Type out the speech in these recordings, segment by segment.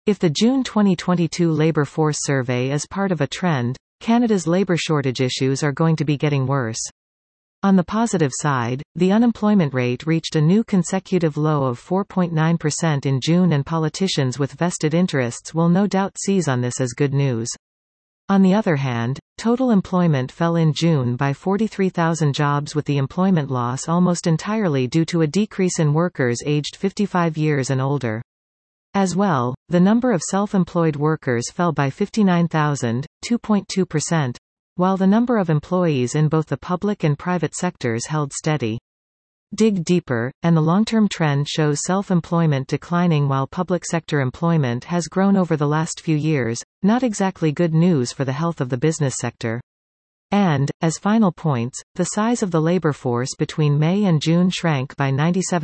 If the June 2022 labor force survey is part of a trend, Canada's labor shortage issues are going to be getting worse. On the positive side, the unemployment rate reached a new consecutive low of 4.9% in June, and politicians with vested interests will no doubt seize on this as good news. On the other hand, total employment fell in June by 43,000 jobs, with the employment loss almost entirely due to a decrease in workers aged 55 years and older. As well, the number of self-employed workers fell by 59,000, 2.2%, while the number of employees in both the public and private sectors held steady. Dig deeper, and the long-term trend shows self-employment declining while public sector employment has grown over the last few years, not exactly good news for the health of the business sector. And, as final points, the size of the labor force between May and June shrank by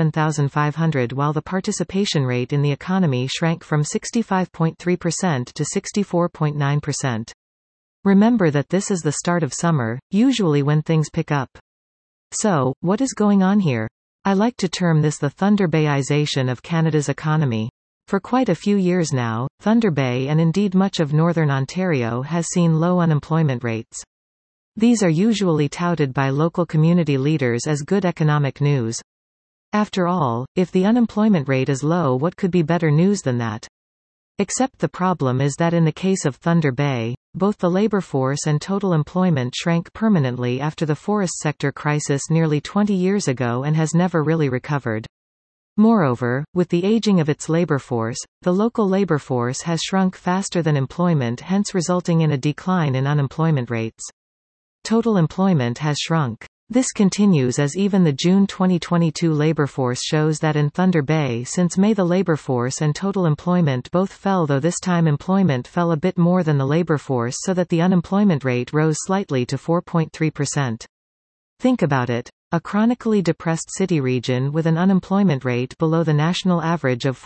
97,500, while the participation rate in the economy shrank from 65.3% to 64.9%. Remember that this is the start of summer, usually when things pick up. So, what is going on here? I like to term this the Thunder Bayization of Canada's economy. For quite a few years now, Thunder Bay, and indeed much of Northern Ontario, has seen low unemployment rates. These are usually touted by local community leaders as good economic news. After all, if the unemployment rate is low, what could be better news than that? Except the problem is that in the case of Thunder Bay, both the labor force and total employment shrank permanently after the forest sector crisis nearly 20 years ago and has never really recovered. Moreover, with the aging of its labor force, the local labor force has shrunk faster than employment, hence resulting in a decline in unemployment rates. Total employment has shrunk. This continues as even the June 2022 labor force shows that in Thunder Bay since May the labor force and total employment both fell, though this time employment fell a bit more than the labor force, so that the unemployment rate rose slightly to 4.3%. Think about it. A chronically depressed city region with an unemployment rate below the national average of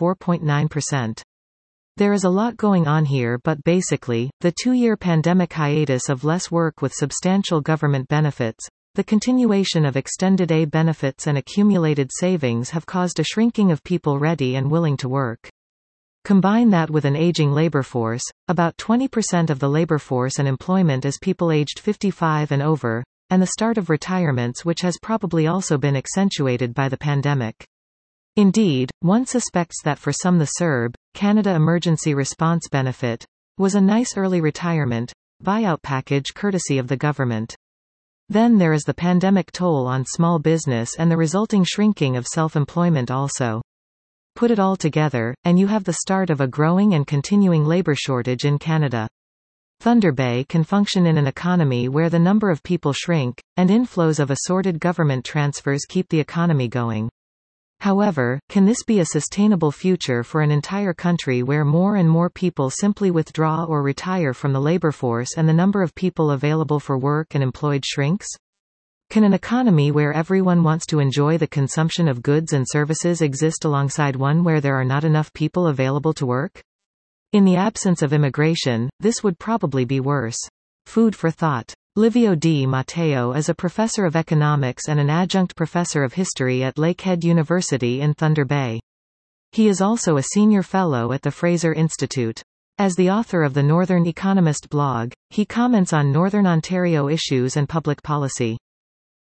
4.9%. There is a lot going on here, but basically, the 2-year pandemic hiatus of less work with substantial government benefits, the continuation of extended A benefits and accumulated savings have caused a shrinking of people ready and willing to work. Combine that with an aging labor force, about 20% of the labor force and employment is people aged 55 and over, and the start of retirements, which has probably also been accentuated by the pandemic. Indeed, one suspects that for some the CERB, Canada Emergency Response Benefit, was a nice early retirement buyout package courtesy of the government. Then there is the pandemic toll on small business and the resulting shrinking of self-employment also. Put it all together, and you have the start of a growing and continuing labor shortage in Canada. Thunder Bay can function in an economy where the number of people shrink, and inflows of assorted government transfers keep the economy going. However, can this be a sustainable future for an entire country where more and more people simply withdraw or retire from the labor force and the number of people available for work and employed shrinks? Can an economy where everyone wants to enjoy the consumption of goods and services exist alongside one where there are not enough people available to work? In the absence of immigration, this would probably be worse. Food for thought. Livio Di Matteo is a professor of economics and an adjunct professor of history at Lakehead University in Thunder Bay. He is also a senior fellow at the Fraser Institute. As the author of the Northern Economist blog, he comments on Northern Ontario issues and public policy.